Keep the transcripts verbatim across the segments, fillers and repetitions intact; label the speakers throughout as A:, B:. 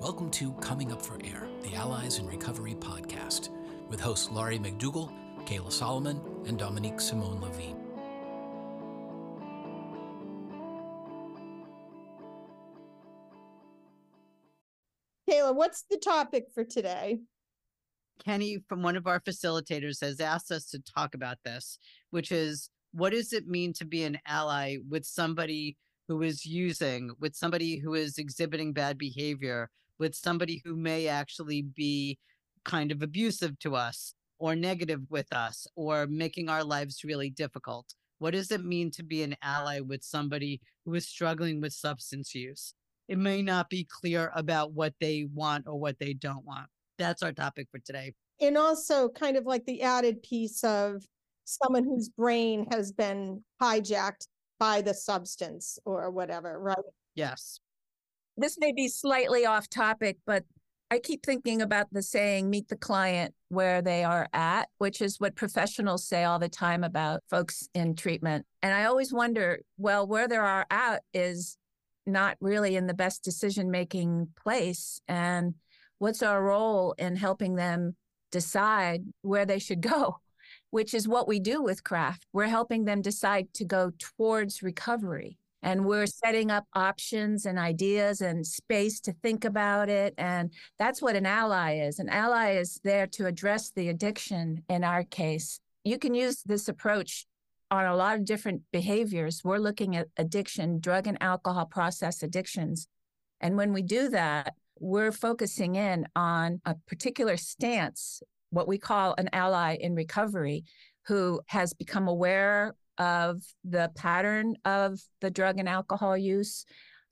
A: Welcome to Coming Up for Air, the Allies in Recovery podcast, with hosts Laurie McDougall, Kayla Solomon, and Dominique Simone Levine.
B: Kayla, what's the topic for today?
C: Kenny, from one of our facilitators, has asked us to talk about this, which is, what does it mean to be an ally with somebody who is using, with somebody who is exhibiting bad behavior, with somebody who may actually be kind of abusive to us or negative with us or making our lives really difficult? What does it mean to be an ally with somebody who is struggling with substance use? It may not be clear about what they want or what they don't want. That's our topic for today.
B: And also kind of like the added piece of someone whose brain has been hijacked by the substance or whatever, right?
C: Yes.
D: This may be slightly off topic, but I keep thinking about the saying, meet the client where they are at, which is what professionals say all the time about folks in treatment. And I always wonder, well, where they are at is not really in the best decision-making place. And what's our role in helping them decide where they should go, which is what we do with CRAFT. We're helping them decide to go towards recovery. And we're setting up options and ideas and space to think about it. And that's what an ally is. An ally is there to address the addiction in our case. You can use this approach on a lot of different behaviors. We're looking at addiction, drug and alcohol process addictions. And when we do that, we're focusing in on a particular stance, what we call an ally in recovery, who has become aware of the pattern of the drug and alcohol use,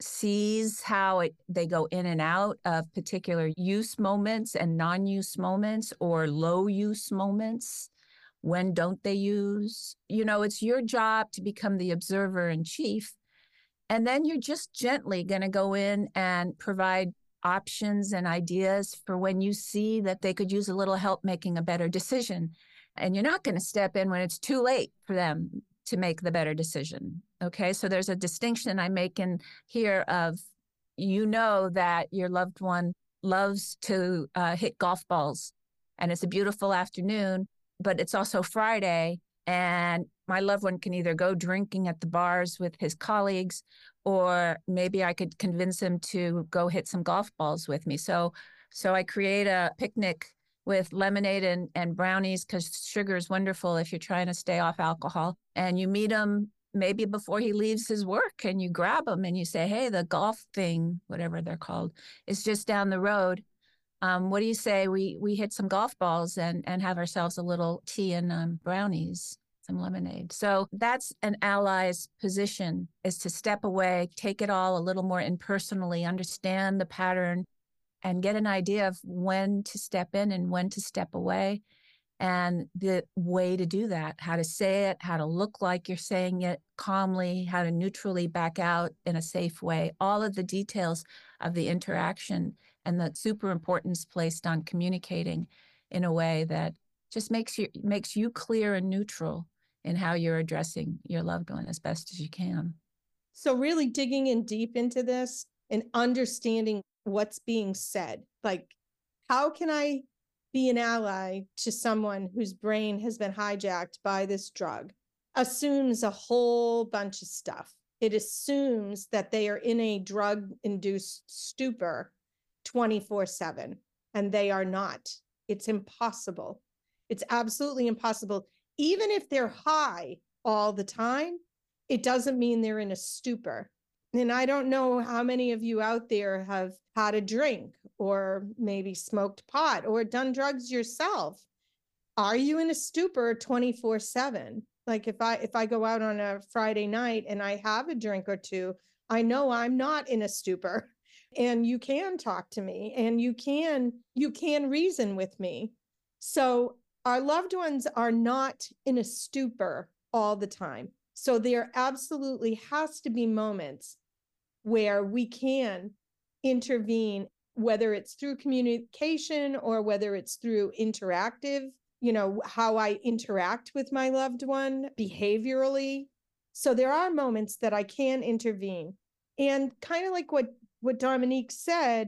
D: sees how it, they go in and out of particular use moments and non-use moments or low use moments. When don't they use? You know, it's your job to become the observer in chief. And then you're just gently going to go in and provide options and ideas for when you see that they could use a little help making a better decision. And you're not going to step in when it's too late for them to make the better decision. Okay, so there's a distinction I make in here of, you know that your loved one loves to uh, hit golf balls and it's a beautiful afternoon, but it's also Friday and my loved one can either go drinking at the bars with his colleagues, or maybe I could convince him to go hit some golf balls with me. So, so I create a picnic with lemonade and, and brownies, because sugar is wonderful if you're trying to stay off alcohol. And you meet him maybe before he leaves his work and you grab him and you say, hey, the golf thing, whatever they're called, is just down the road. Um, what do you say we we hit some golf balls and, and have ourselves a little tea and um, brownies, some lemonade? So that's an ally's position, is to step away, take it all a little more impersonally, understand the pattern, and get an idea of when to step in and when to step away, and the way to do that, how to say it, how to look like you're saying it calmly, how to neutrally back out in a safe way, all of the details of the interaction and the super importance placed on communicating in a way that just makes you, makes you clear and neutral in how you're addressing your loved one as best as you can.
B: So really digging in deep into this and understanding what's being said. Like, how can I be an ally to someone whose brain has been hijacked by this drug? Assumes a whole bunch of stuff. It assumes that they are in a drug-induced stupor twenty-four seven, and they are not. It's impossible. It's absolutely impossible. Even if they're high all the time, it doesn't mean they're in a stupor. And I don't know how many of you out there have had a drink or maybe smoked pot or done drugs yourself. Are you in a stupor twenty-four seven? Like if I if I go out on a Friday night and I have a drink or two, I know I'm not in a stupor. And you can talk to me and you can you can reason with me. So our loved ones are not in a stupor all the time. So there absolutely has to be moments where we can intervene, whether it's through communication or whether it's through interactive, you know, how I interact with my loved one behaviorally. So there are moments that I can intervene. And kind of like what, what Dominique said,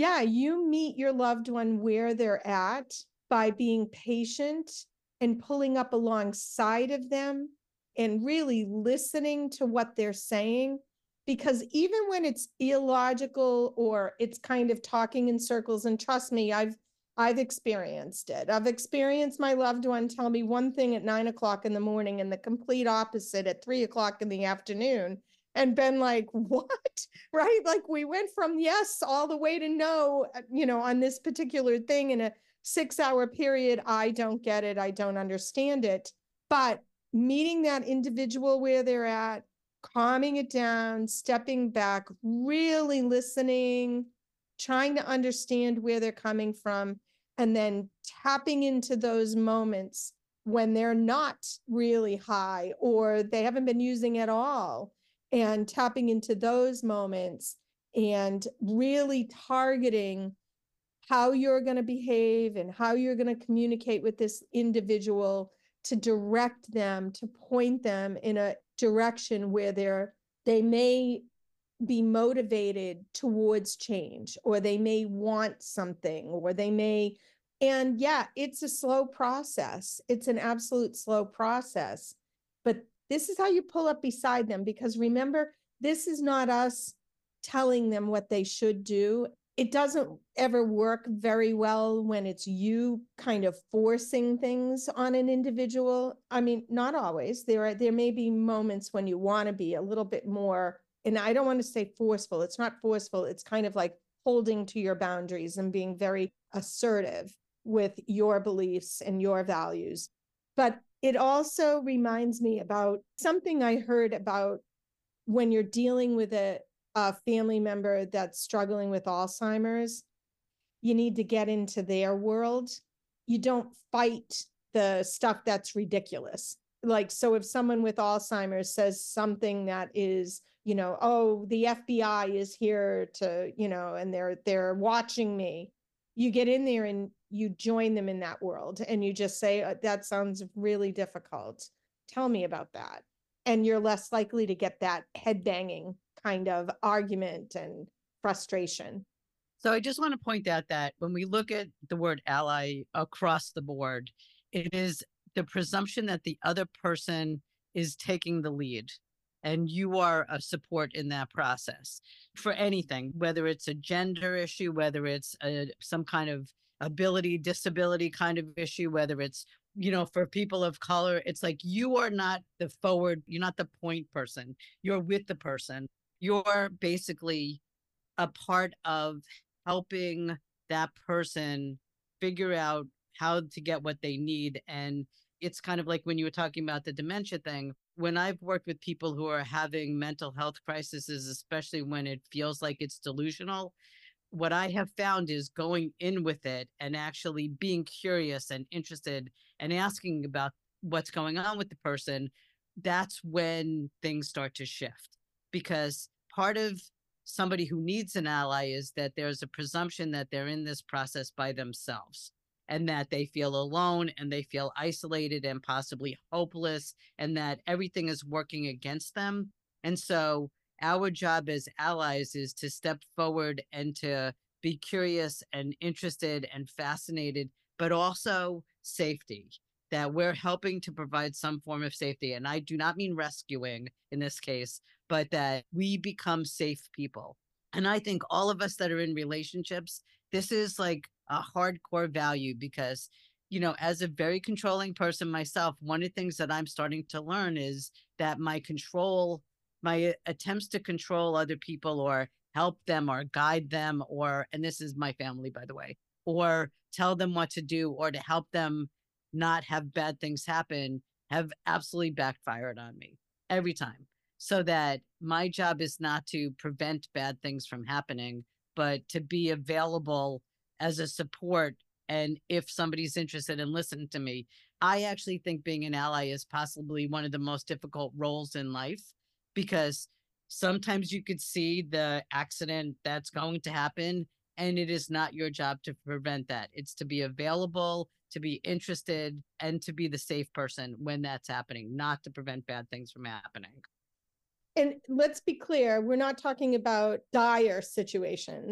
B: Yeah, you meet your loved one where they're at by being patient and pulling up alongside of them and really listening to what they're saying. Because even when it's illogical or it's kind of talking in circles, and trust me, I've I've experienced it. I've experienced my loved one tell me one thing at nine o'clock in the morning and the complete opposite at three o'clock in the afternoon, and been like, what? Right? Like we went from yes all the way to no, you know, on this particular thing in a six hour period. I don't get it. I don't understand it. But meeting that individual where they're at, calming it down, stepping back, really listening, trying to understand where they're coming from, and then tapping into those moments when they're not really high or they haven't been using at all, and tapping into those moments and really targeting how you're going to behave and how you're going to communicate with this individual to direct them, to point them in a direction where they're, they may be motivated towards change, or they may want something, or they may, and yeah, it's a slow process. It's an absolute slow process, but this is how you pull up beside them, because remember, this is not us telling them what they should do. It doesn't ever work very well when it's you kind of forcing things on an individual. I mean, not always. There are, there may be moments when you want to be a little bit more, and I don't want to say forceful. It's not forceful. It's kind of like holding to your boundaries and being very assertive with your beliefs and your values. But it also reminds me about something I heard about when you're dealing with a, a family member that's struggling with Alzheimer's. You need to get into their world. You don't fight the stuff that's ridiculous. Like, so if someone with Alzheimer's says something that is, you know, oh, the F B I is here to, you know, and they're, they're watching me, you get in there and you join them in that world and you just say, that sounds really difficult. Tell me about that. And you're less likely to get that headbanging kind of argument and frustration.
C: So I just want to point out that when we look at the word ally across the board, it is the presumption that the other person is taking the lead and you are a support in that process for anything, whether it's a gender issue, whether it's a, some kind of ability, disability kind of issue, whether it's, you know, for people of color, it's like you are not the forward, you're not the point person, you're with the person. You're basically a part of helping that person figure out how to get what they need. And it's kind of like when you were talking about the dementia thing, when I've worked with people who are having mental health crises, especially when it feels like it's delusional, what I have found is going in with it and actually being curious and interested and asking about what's going on with the person. That's when things start to shift, because part of somebody who needs an ally is that there's a presumption that they're in this process by themselves and that they feel alone and they feel isolated and possibly hopeless and that everything is working against them. And so our job as allies is to step forward and to be curious and interested and fascinated, but also safety, that we're helping to provide some form of safety. And I do not mean rescuing in this case, but that we become safe people. And I think all of us that are in relationships, this is like a hardcore value because, you know, as a very controlling person myself, one of the things that I'm starting to learn is that my control, my attempts to control other people or help them or guide them or, and this is my family, by the way, or tell them what to do or to help them not have bad things happen, have absolutely backfired on me every time. So that my job is not to prevent bad things from happening, but to be available as a support. And if somebody's interested in listening to me, I actually think being an ally is possibly one of the most difficult roles in life, because sometimes you could see the accident that's going to happen and it is not your job to prevent that. It's to be available, to be interested, and to be the safe person when that's happening, not to prevent bad things from happening.
B: And let's be clear, we're not talking about dire situations.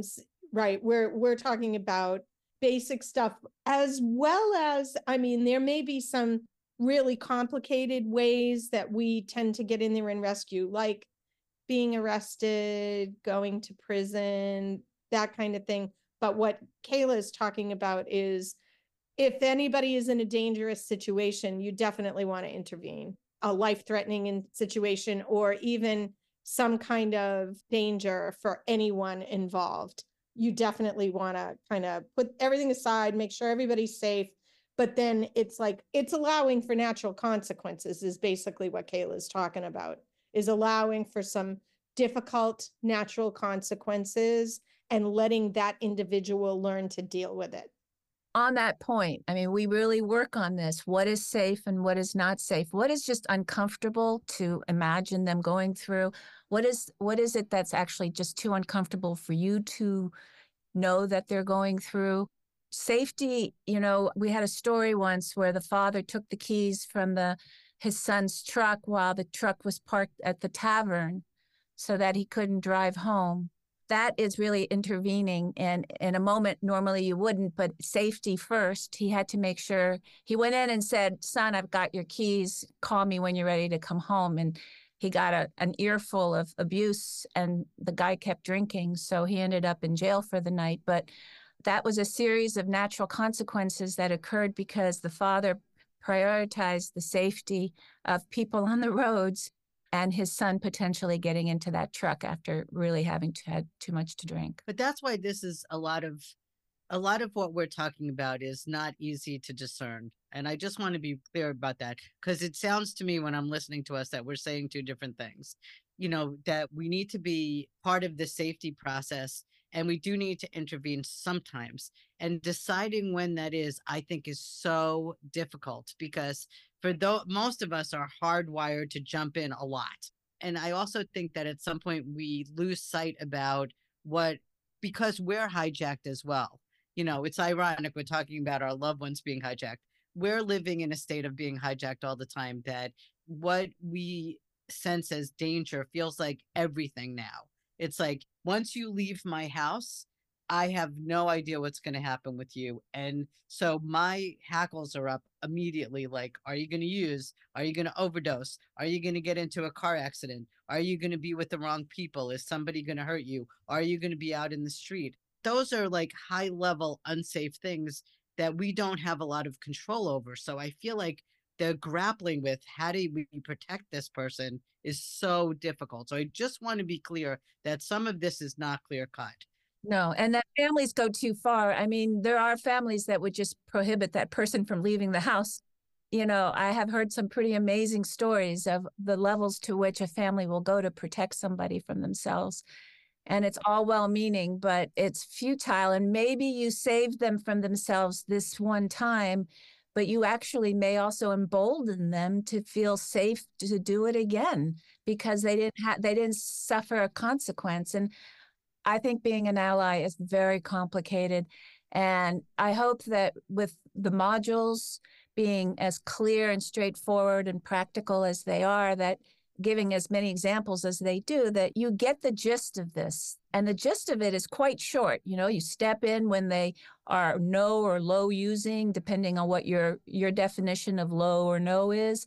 B: right? We're, we're talking about basic stuff as well as, I mean, there may be some really complicated ways that we tend to get in there and rescue, like being arrested, going to prison, that kind of thing. But what Kayla is talking about is if anybody is in a dangerous situation, you definitely want to intervene. A life-threatening situation, or even some kind of danger for anyone involved. You definitely want to kind of put everything aside, make sure everybody's safe. But then it's like, it's allowing for natural consequences is basically what Kayla's talking about, is allowing for some difficult natural consequences and letting that individual learn to deal with it.
D: On that point, I mean, we really work on this. What is safe and what is not safe? What is just uncomfortable to imagine them going through? What is what is it that's actually just too uncomfortable for you to know that they're going through? Safety, you know, we had a story once where the father took the keys from the his son's truck while the truck was parked at the tavern so that he couldn't drive home. That is really intervening in, in a moment normally you wouldn't, but safety first. He had to make sure. He went in and said, son, I've got your keys. Call me when you're ready to come home. And he got a, an earful of abuse, and the guy kept drinking. So he ended up in jail for the night. But that was a series of natural consequences that occurred because the father prioritized the safety of people on the roads and his son potentially getting into that truck after really having to had too much to drink.
C: But that's why this is a lot of a lot of what we're talking about is not easy to discern. And I just want to be clear about that, because it sounds to me when I'm listening to us that we're saying two different things. You know, that we need to be part of the safety process, and we do need to intervene sometimes. And deciding when that is, I think, is so difficult, because for though most of us are hardwired to jump in a lot. And I also think that at some point we lose sight about what, because we're hijacked as well. You know, it's ironic we're talking about our loved ones being hijacked. We're living in a state of being hijacked all the time, that what we sense as danger feels like everything now. It's like, once you leave my house, I have no idea what's going to happen with you. And so my hackles are up immediately. Like, are you going to use? Are you going to overdose? Are you going to get into a car accident? Are you going to be with the wrong people? Is somebody going to hurt you? Are you going to be out in the street? Those are like high level, unsafe things that we don't have a lot of control over. So I feel like the grappling with how do we protect this person is so difficult. So I just want to be clear that some of this is not clear cut.
D: No, and that families go too far. I mean, there are families that would just prohibit that person from leaving the house. You know, I have heard some pretty amazing stories of the levels to which a family will go to protect somebody from themselves. And it's all well-meaning, but it's futile. And maybe you saved them from themselves this one time, but you actually may also embolden them to feel safe to do it again because they didn't have they didn't suffer a consequence. And I think being an ally is very complicated. And I hope that with the modules being as clear and straightforward and practical as they are, that giving as many examples as they do, that you get the gist of this. And the gist of it is quite short. You know, you step in when they are no or low using, depending on what your, your definition of low or no is,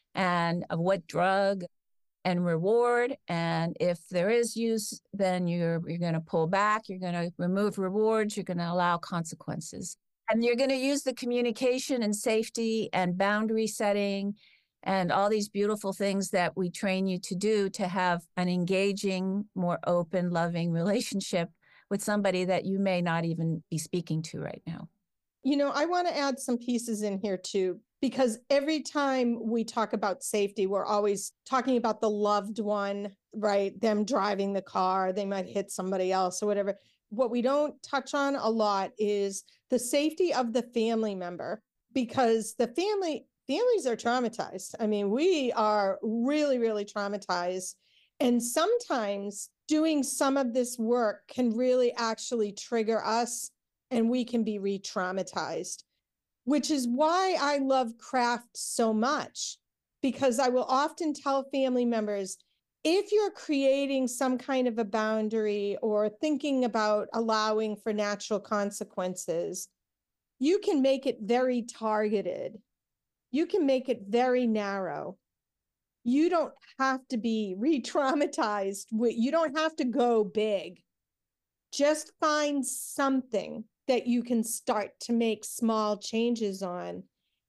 D: and of what drug, and reward. And if there is use, then you're, you're going to pull back, you're going to remove rewards, you're going to allow consequences. And you're going to use the communication and safety and boundary setting and all these beautiful things that we train you to do to have an engaging, more open, loving relationship with somebody that you may not even be speaking to right now.
B: You know, I want to add some pieces in here too, because every time we talk about safety, we're always talking about the loved one, right? Them driving the car, they might hit somebody else or whatever. What we don't touch on a lot is the safety of the family member, because the family families are traumatized. I mean, we are really, really traumatized. And sometimes doing some of this work can really actually trigger us, and we can be re-traumatized, which is why I love craft so much, because I will often tell family members, if you're creating some kind of a boundary or thinking about allowing for natural consequences, you can make it very targeted. You can make it very narrow. You don't have to be re-traumatized. You don't have to go big. Just find something that you can start to make small changes on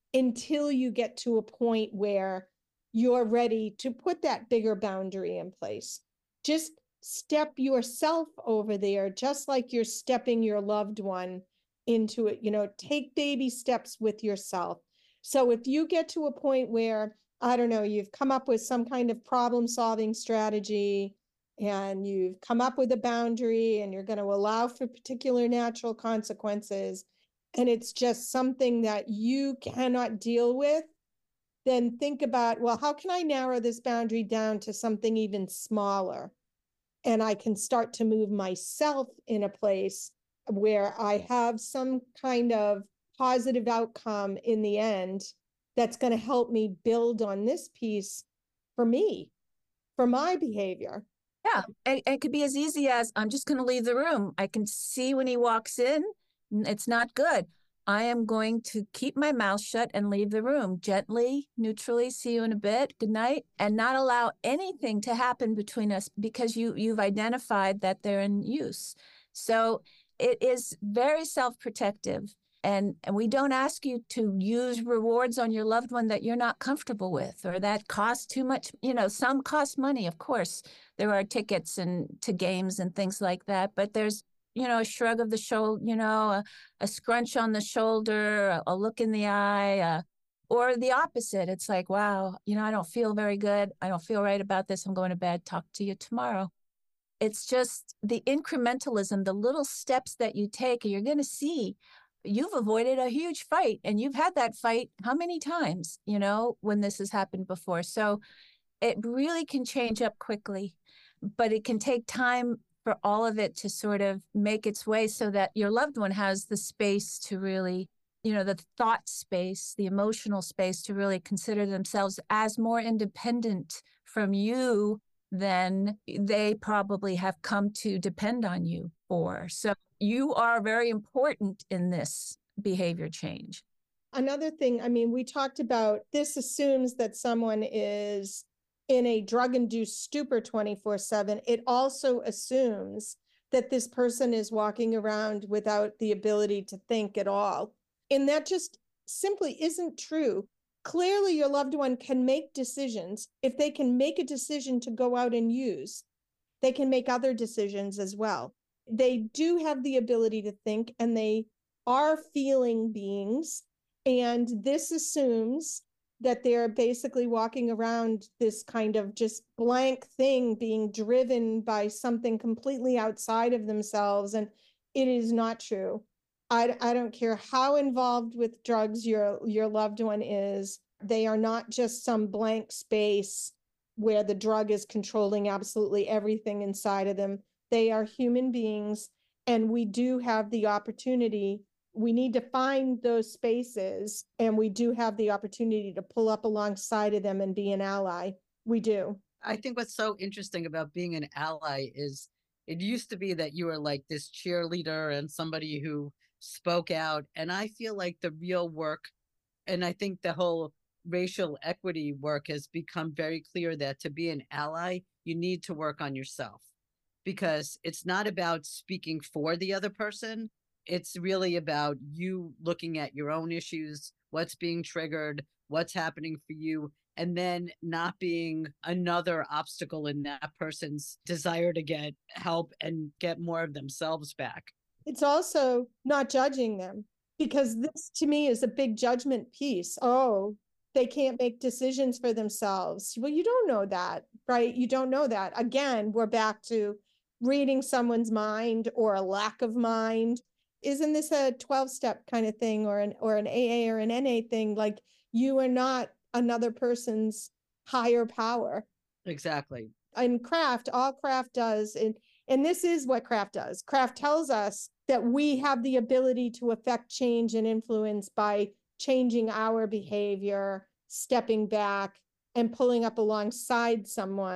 B: until you get to a point where you're ready to put that bigger boundary in place. Just step yourself over there, just like you're stepping your loved one into it. You know, take baby steps with yourself. So if you get to a point where, I don't know, you've come up with some kind of problem-solving strategy and you've come up with a boundary and you're going to allow for particular natural consequences, and it's just something that you cannot deal with, then think about, well, how can I narrow this boundary down to something even smaller? And I can start to move myself in a place where I have some kind of positive outcome in the end that's going to help me build on this piece for me, for my behavior.
D: Yeah, it, it could be as easy as, I'm just going to leave the room. I can see when he walks in, it's not good. I am going to keep my mouth shut and leave the room gently, neutrally, see you in a bit, good night, and not allow anything to happen between us because you, you've identified that they're in use. So it is very self-protective. And, and we don't ask you to use rewards on your loved one that you're not comfortable with or that cost too much. You know, some cost money, of course. There are tickets and to games and things like that, but there's, you know, a shrug of the shoulder, you know, a, a scrunch on the shoulder, a, a look in the eye, uh, or the opposite. It's like, wow, you know, I don't feel very good. I don't feel right about this. I'm going to bed. Talk to you tomorrow. It's just the incrementalism, the little steps that you take, and you're going to see you've avoided a huge fight, and you've had that fight how many times, you know, when this has happened before. So it really can change up quickly, but it can take time for all of it to sort of make its way so that your loved one has the space to really, you know, the thought space, the emotional space to really consider themselves as more independent from you than they probably have come to depend on you for. So you are very important in this behavior change.
B: Another thing, I mean, we talked about this assumes that someone is in a drug-induced stupor twenty-four seven. It also assumes that this person is walking around without the ability to think at all. And that just simply isn't true. Clearly, your loved one can make decisions. If they can make a decision to go out and use, they can make other decisions as well. They do have the ability to think, and they are feeling beings. And this assumes that they're basically walking around this kind of just blank thing being driven by something completely outside of themselves. And it is not true. I, I don't care how involved with drugs your, your loved one is. They are not just some blank space where the drug is controlling absolutely everything inside of them. They are human beings, and we do have the opportunity. We need to find those spaces, and we do have the opportunity to pull up alongside of them and be an ally. We do.
C: I think what's so interesting about being an ally is it used to be that you were like this cheerleader and somebody who spoke out. And I feel like the real work, and I think the whole racial equity work has become very clear that to be an ally, you need to work on yourself, because it's not about speaking for the other person. It's really about you looking at your own issues, what's being triggered, what's happening for you, and then not being another obstacle in that person's desire to get help and get more of themselves back.
B: It's also not judging them, because this to me is a big judgment piece. Oh, they can't make decisions for themselves. Well, you don't know that, right? You don't know that. Again, we're back to reading someone's mind or a lack of mind. Isn't this a twelve-step kind of thing, or an or an A A or an N A thing? Like, you are not another person's higher power.
C: Exactly.
B: In craft, all craft does, and and this is what craft does. Craft tells us that we have the ability to affect change and influence by changing our behavior, stepping back, and pulling up alongside someone.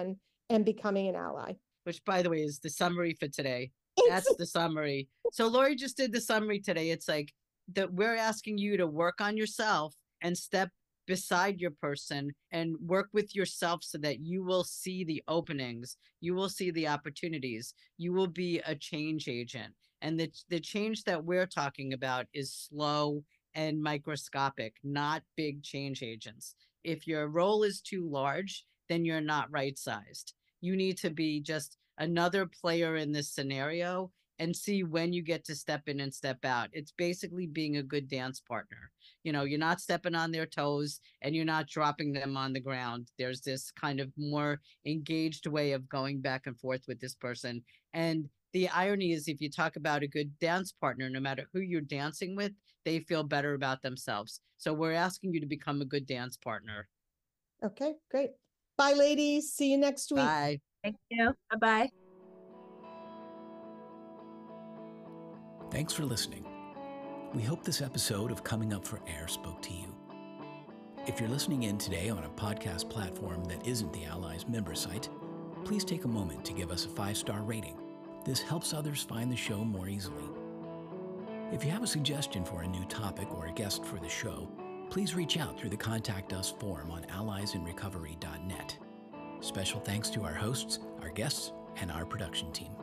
B: and becoming an ally.
C: Which, by the way, is the summary for today.
B: It's-
C: That's the summary. So Lori just did the summary today. It's like that we're asking you to work on yourself and step beside your person and work with yourself so that you will see the openings, you will see the opportunities, you will be a change agent. And the, the change that we're talking about is slow and microscopic, not big change agents. If your role is too large, then you're not right-sized. You need to be just another player in this scenario and see when you get to step in and step out. It's basically being a good dance partner. You know, you're not stepping on their toes and you're not dropping them on the ground. There's this kind of more engaged way of going back and forth with this person. And the irony is, if you talk about a good dance partner, no matter who you're dancing with, they feel better about themselves. So we're asking you to become a good dance partner.
B: Okay, great. Bye, ladies. See you next week.
C: Bye.
D: Thank you. Bye-bye.
A: Thanks for listening. We hope this episode of Coming Up for Air spoke to you. If you're listening in today on a podcast platform that isn't the Allies member site, please take a moment to give us a five-star rating. This helps others find the show more easily. If you have a suggestion for a new topic or a guest for the show, please reach out through the Contact Us form on allies in recovery dot net. Special thanks to our hosts, our guests, and our production team.